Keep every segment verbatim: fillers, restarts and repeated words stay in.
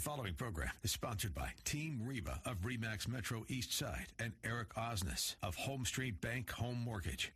following program is sponsored by Team Reba of RE/MAX Metro East Side and Eric Osnes of Home Street Bank Home Mortgage.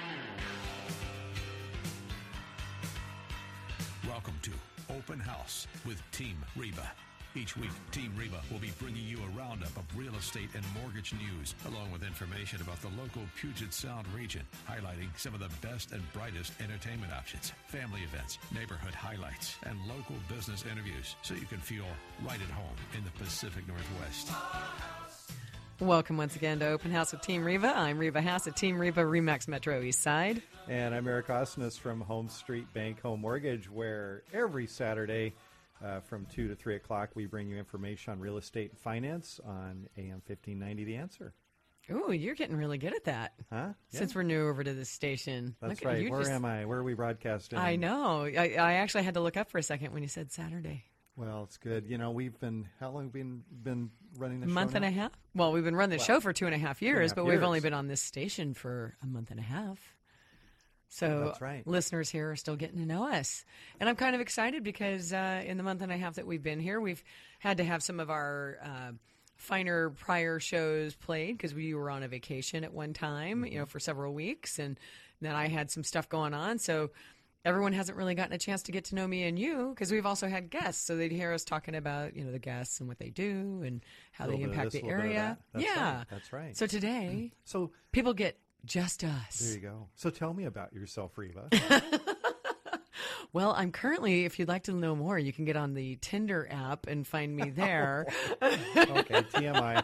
Welcome to Open House with Team Reba. Each week, Team Reba will be bringing you a roundup of real estate and mortgage news, along with information about the local Puget Sound region, highlighting some of the best and brightest entertainment options, family events, neighborhood highlights, and local business interviews, so you can feel right at home in the Pacific Northwest. Welcome once again to Open House with Team Reba. I'm Reba Haas at Team Reba, RE/MAX Metro East Side. And I'm Eric Osnes from Home Street Bank Home Mortgage, where every Saturday uh, from two to three o'clock we bring you information on real estate and finance on A M fifteen ninety The Answer. Ooh, you're getting really good at that. Huh? Since yeah. we're new over to this station. That's Look right. You Where just, am I? Where are we broadcasting? I know. I, I actually had to look up for a second when you said Saturday. Well, it's good. You know, we've been, how long have we been, been running the a show? A month now? and a half? Well, we've been running the well, show for two and a half years, two and a half but years. we've only been on this station for a month and a half. So That's right. listeners here are still getting to know us. And I'm kind of excited because uh, in the month and a half that we've been here, we've had to have some of our uh, finer prior shows played because we were on a vacation at one time, mm-hmm. you know, for several weeks. And then I had some stuff going on. So everyone hasn't really gotten a chance to get to know me and you because we've also had guests. So they'd hear us talking about, you know, the guests and what they do and how they impact this, the area. That. That's yeah. Right. That's right. So today, so people get just us. There you go. So tell me about yourself, Reba. Well, I'm currently, if you'd like to know more, you can get on the Tinder app and find me there. Okay, T M I.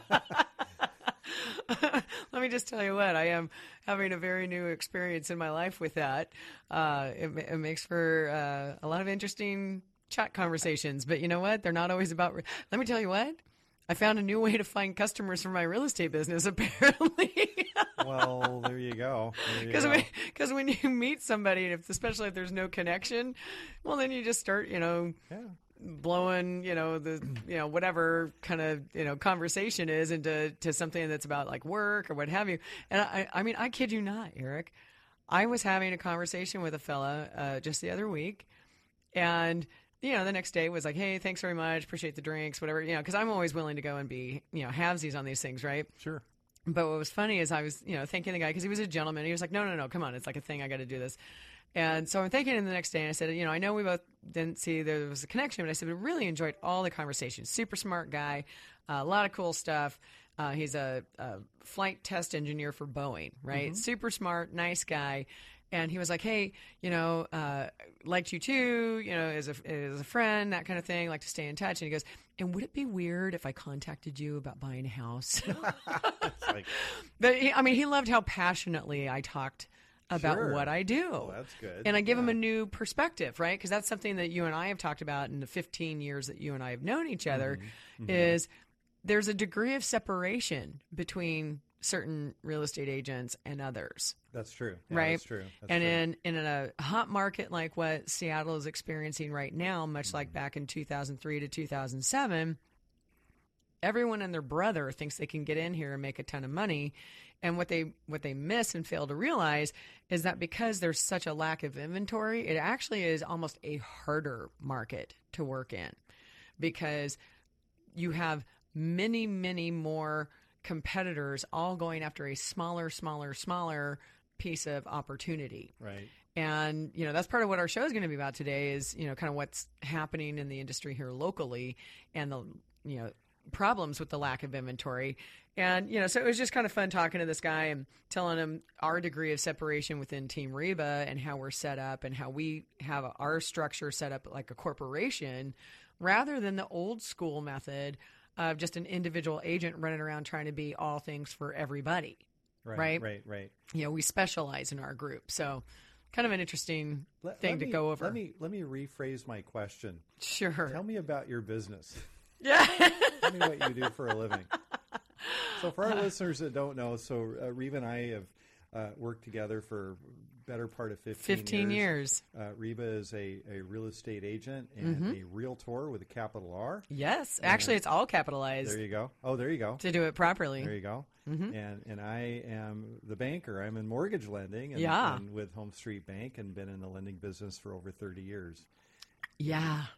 Let me just tell you what, I am having a very new experience in my life with that. Uh, it, it makes for uh, a lot of interesting chat conversations, but you know what? They're not always about, re- let me tell you what, I found a new way to find customers for my real estate business, apparently. Well, there you go. Because when, when you meet somebody, if, especially if there's no connection, well, then you just start, you know, yeah. blowing, you know, the, you know, whatever kind of, you know, conversation is into to something that's about like work or what have you. And I, I mean, I kid you not, Eric, I was having a conversation with a fella uh, just the other week, and you know, the next day was like, hey, thanks very much. Appreciate the drinks, whatever, you know, because I'm always willing to go and be, you know, halvesies on these things, right? Sure. But what was funny is I was, you know, thanking the guy because he was a gentleman. He was like, no, no, no, come on. It's like a thing. I got to do this. And so I'm thanking him the next day. And I said, you know, I know we both didn't see there was a connection, but I said, we really enjoyed all the conversations. Super smart guy. Uh, a lot of cool stuff. Uh, he's a, a flight test engineer for Boeing, right? Mm-hmm. Super smart, nice guy. And he was like, hey, you know, uh, liked you too, you know, as a, as a friend, that kind of thing, like to stay in touch. And he goes, and would it be weird if I contacted you about buying a house? It's like, but he, I mean, he loved how passionately I talked about sure. what I do. Well, that's good. And I give yeah. him a new perspective, right? Because that's something that you and I have talked about in the fifteen years that you and I have known each other mm-hmm. Mm-hmm. is there's a degree of separation between certain real estate agents and others. That's true. Yeah, right? That's true. That's and true. in in a hot market like what Seattle is experiencing right now, much mm-hmm. like back in two thousand three to two thousand seven, everyone and their brother thinks they can get in here and make a ton of money. And what they what they miss and fail to realize is that because there's such a lack of inventory, it actually is almost a harder market to work in because you have many, many more competitors all going after a smaller, smaller, smaller piece of opportunity. Right. And, you know, that's part of what our show is going to be about today is, you know, kind of what's happening in the industry here locally and the, you know, problems with the lack of inventory. And, you know, so it was just kind of fun talking to this guy and telling him our degree of separation within Team Reba and how we're set up and how we have our structure set up like a corporation rather than the old school method of just an individual agent running around trying to be all things for everybody. Right, right, right, right. You know, we specialize in our group. So kind of an interesting let, thing let to me, go over. Let me let me rephrase my question. Sure. Tell me about your business. Yeah. Tell me what you do for a living. So for our uh, listeners that don't know, so uh, Reba and I have uh, worked together for better part of fifteen, fifteen years. years. Uh, Reba is a, a real estate agent and mm-hmm. a realtor with a capital R. Yes. And actually, it's all capitalized. There you go. Oh, there you go. To do it properly. There you go. Mm-hmm. And and I am the banker. I'm in mortgage lending and, yeah. and with Home Street Bank and been in the lending business for over thirty years. Yeah.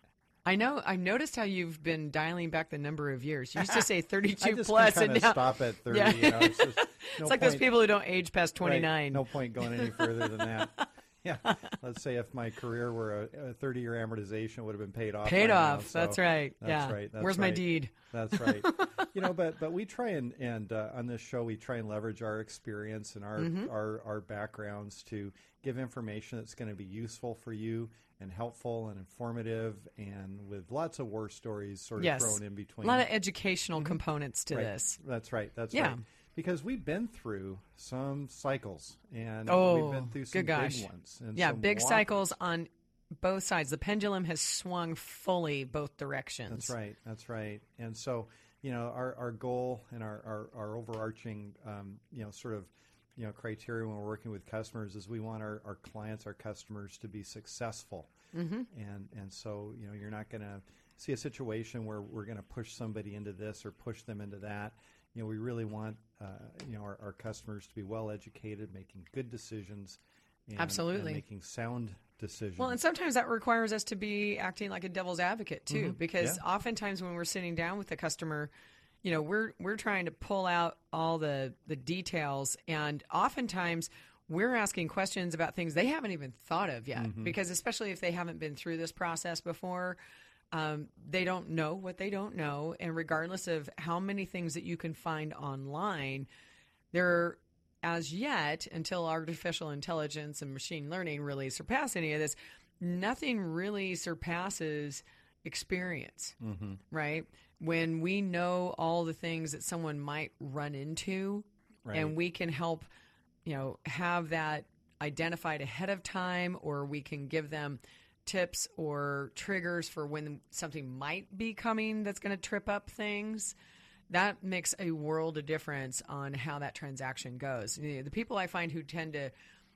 I know. I noticed how you've been dialing back the number of years. You used to say thirty-two I just plus, can and now stop at thirty. Yeah. You know, it's just, no it's like those point- people who don't age past twenty-nine. Right, no point going any further than that. Yeah, let's say if my career were a thirty-year amortization, it would have been paid off. Paid by off. now, so That's right. That's yeah. right. That's Where's my right. deed? That's right. You know, but but we try and and uh, on this show we try and leverage our experience and our Mm-hmm. our, our backgrounds to give information that's going to be useful for you and helpful and informative, and with lots of war stories sort of Yes. thrown in A between. lot of educational components to Right. this. That's right. That's Yeah. right. Because we've been through some cycles, and Oh, we've been through some good gosh. big ones. And Yeah, some big whoppers. cycles on both sides. The pendulum has swung fully both directions. That's right. That's right. And so, you know, our, our goal and our, our, our overarching, um, you know, sort of, you know, criteria when we're working with customers is we want our, our clients, our customers to be successful. Mm-hmm. And, and so, you know, you're not going to see a situation where we're going to push somebody into this or push them into that. You know, we really want, uh, you know, our, our customers to be well educated, making good decisions. And, Absolutely. and making sound decisions. Well, and sometimes that requires us to be acting like a devil's advocate too, because Yeah. oftentimes when we're sitting down with the customer, you know, we're we're trying to pull out all the the details, and oftentimes we're asking questions about things they haven't even thought of yet, because especially if they haven't been through this process before, um, they don't know what they don't know, and regardless of how many things that you can find online, there as yet, until artificial intelligence and machine learning really surpass any of this, nothing really surpasses experience, Mm-hmm. right? When we know all the things that someone might run into, Right. and we can help, you know, have that identified ahead of time, or we can give them tips or triggers for when something might be coming that's going to trip up things. That makes a world of difference on how that transaction goes. You know, the people I find who tend to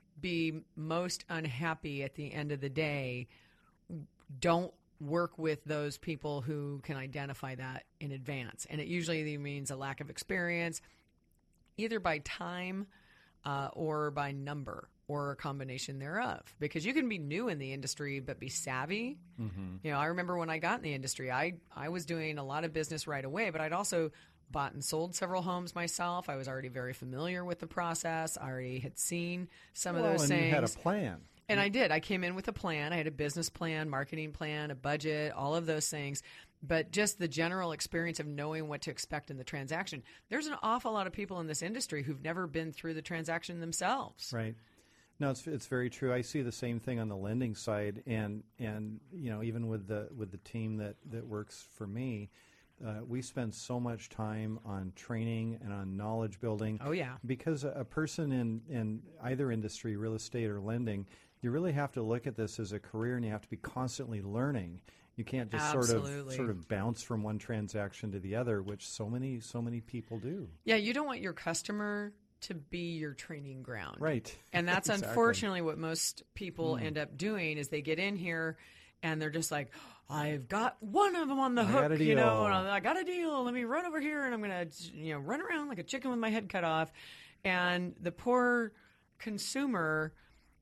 be most unhappy at the end of the day don't work with those people who can identify that in advance. And it usually means a lack of experience, either by time uh, or by number, or a combination thereof. Because you can be new in the industry but be savvy. Mm-hmm. You know, I remember when I got in the industry, I, I was doing a lot of business right away, but I'd also bought and sold several homes myself. I was already very familiar with the process. I already had seen some well, of those and things. you had a plan. And I did. I came in with a plan. I had a business plan, marketing plan, a budget, all of those things. But just the general experience of knowing what to expect in the transaction. There's an awful lot of people in this industry who've never been through the transaction themselves. Right. No, it's it's very true. I see the same thing on the lending side, and and you know, even with the with the team that, that works for me, uh, we spend so much time on training and on knowledge building. Oh, yeah. Because a, a person in in either industry, real estate or lending, you really have to look at this as a career, and you have to be constantly learning. You can't just sort Absolutely. of sort of bounce from one transaction to the other, which so many so many people do. Yeah, you don't want your customer to be your training ground. Right. And that's Exactly. unfortunately what most people end up doing is they get in here and they're just like, I've got one of them on the I hook, got a you know, deal. and I got a deal. Let me run over here and I'm going to, you know, run around like a chicken with my head cut off. And the poor consumer,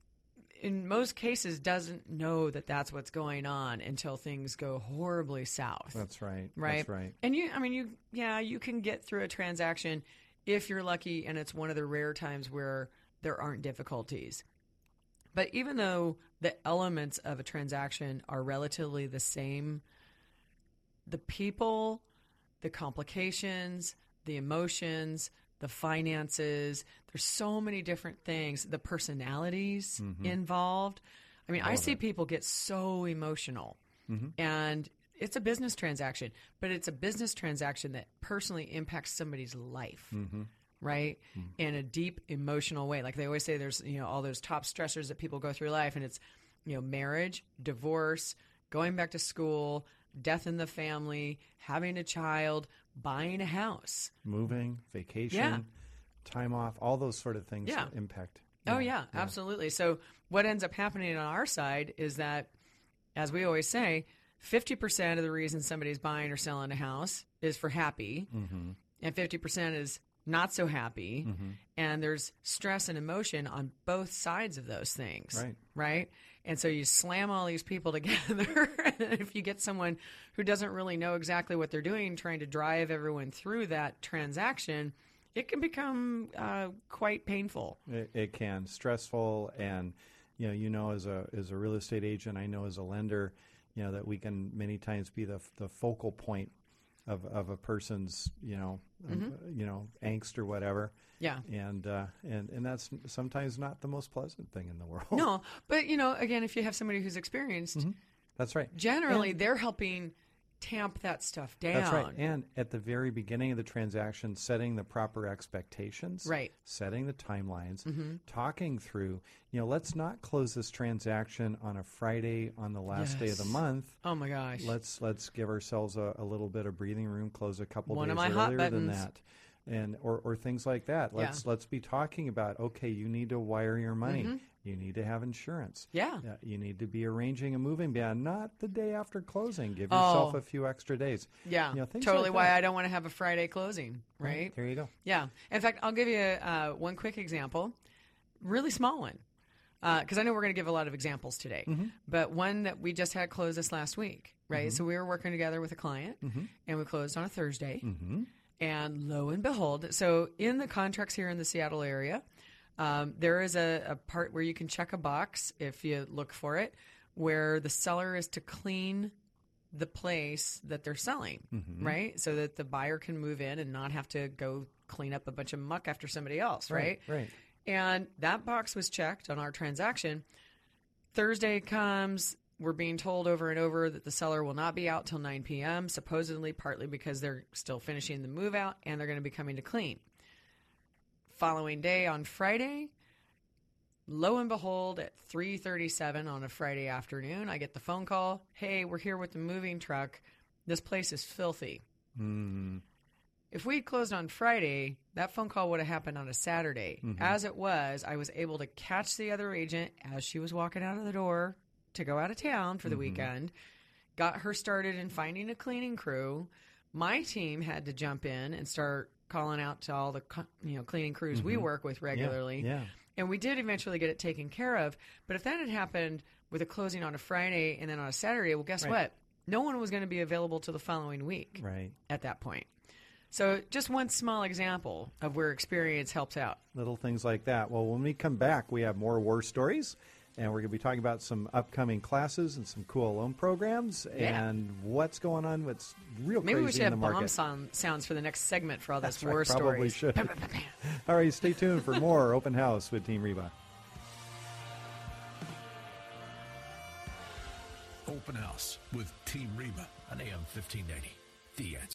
in most cases, doesn't know that that's what's going on until things go horribly south. That's right. Right. That's right. And you, I mean, you, yeah, you can get through a transaction if you're lucky, and it's one of the rare times where there aren't difficulties. But even though the elements of a transaction are relatively the same, the people, the complications, the emotions, the finances, there's so many different things, the personalities involved. I mean, I see people get so emotional, and it's a business transaction, but it's a business transaction that personally impacts somebody's life, Mm-hmm. right? In a deep emotional way. Like they always say, there's, you know, all those top stressors that people go through life, and it's, you know, marriage, divorce, going back to school, death in the family, having a child, buying a house. Moving, vacation, Yeah. time off, all those sort of things Yeah. impact. Oh, yeah, absolutely. So what ends up happening on our side is that, as we always say, fifty percent of the reason somebody's buying or selling a house is for happy, Mm-hmm. and fifty percent is not so happy. Mm-hmm. And there's stress and emotion on both sides of those things. Right. Right. And so you slam all these people together. And if you get someone who doesn't really know exactly what they're doing, trying to drive everyone through that transaction, it can become uh, quite painful. It, it can, stressful, and you know, you know, as a as a real estate agent, I know as a lender, you know, that we can many times be the the focal point of of a person's, you know, mm-hmm. uh, you know, angst or whatever. Yeah. And uh, and and that's sometimes not the most pleasant thing in the world. No, but you know, again, if you have somebody who's experienced, mm-hmm. That's right. Generally, and, they're helping tamp that stuff down. That's right. And at the very beginning of the transaction, setting the proper expectations, right? Setting the timelines, mm-hmm. talking through, you know, let's not close this transaction on a Friday on the last yes. day of the month. Oh my gosh. Let's let's give ourselves a, a little bit of breathing room, close a couple One days of my earlier hot buttons. than that. And or, or things like that. Let's yeah. let's be talking about, okay, you need to wire your money. Mm-hmm. You need to have insurance. Yeah. Uh, you need to be arranging a moving ban, not the day after closing. Give yourself oh. a few extra days. Yeah. You know, things totally like why that. I don't want to have a Friday closing, right? right? There you go. Yeah. In fact, I'll give you uh, one quick example, really small one, because uh, I know we're going to give a lot of examples today, mm-hmm. but one that we just had closed this last week, right? Mm-hmm. So we were working together with a client, mm-hmm. and we closed on a Thursday. Mm-hmm. And lo and behold, so in the contracts here in the Seattle area, um, there is a, a part where you can check a box if you look for it, where the seller is to clean the place that they're selling, mm-hmm. right? So that the buyer can move in and not have to go clean up a bunch of muck after somebody else, right? Right. right. And that box was checked on our transaction. Thursday comes. We're being told over and over that the seller will not be out till nine p.m., supposedly partly because they're still finishing the move out and they're going to be coming to clean. Following day on Friday, lo and behold, at three thirty-seven on a Friday afternoon, I get the phone call, hey, we're here with the moving truck. This place is filthy. Mm. If we'd closed on Friday, that phone call would have happened on a Saturday. Mm-hmm. As it was, I was able to catch the other agent as she was walking out of the door to go out of town for the mm-hmm. weekend, got her started in finding a cleaning crew. My team had to jump in and start calling out to all the you know cleaning crews mm-hmm. we work with regularly. Yeah, yeah. And we did eventually get it taken care of. But if that had happened with a closing on a Friday and then on a Saturday, well, guess right. what? No one was going to be available till the following week right. at that point. So just one small example of where experience helps out. Little things like that. Well, when we come back, we have more war stories. And we're going to be talking about some upcoming classes and some cool loan programs yeah. and what's going on, what's real Maybe crazy we should in the have market. bomb sound, sounds for the next segment for all this That's war right, stories. Probably should. All right, stay tuned for more Open House with Team Reba. Open House with Team Reba on A M fifteen eighty. The Answer.